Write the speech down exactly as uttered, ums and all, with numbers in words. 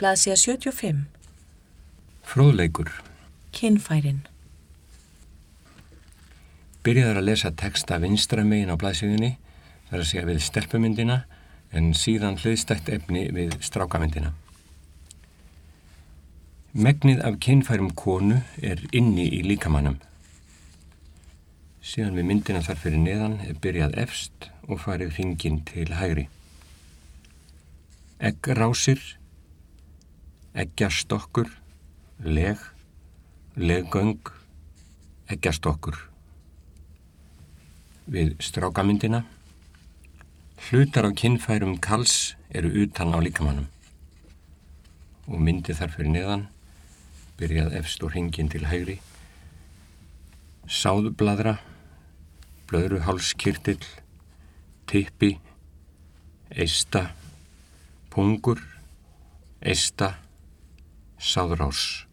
Blaðsíða sjötíu og fimm. Fróðleikur. Kynfærin. Byrjaður að lesa texta vinstra megin á blaðsíðunni, þar að segja við stelpumyndina, en síðan hliðstætt efni við strákamyndina. Megnið af kynfærum konu er inni í líkamannum. Síðan við myndina þar fyrir neðan er byrjað efst og farið hringinn til hægri. Eggrásir, eggjastokkur, leg, leggöng, eggjastokkur. Við strákamyndina. Hlutar á kynfærum karls eru utan á líkamannum. Og myndið þar fyrir neðan, byrjað efst og hringinn til hægri. Sáðblaðra, blöðruhálskirtill, typpi, eista, pungur, eista, sáðrás.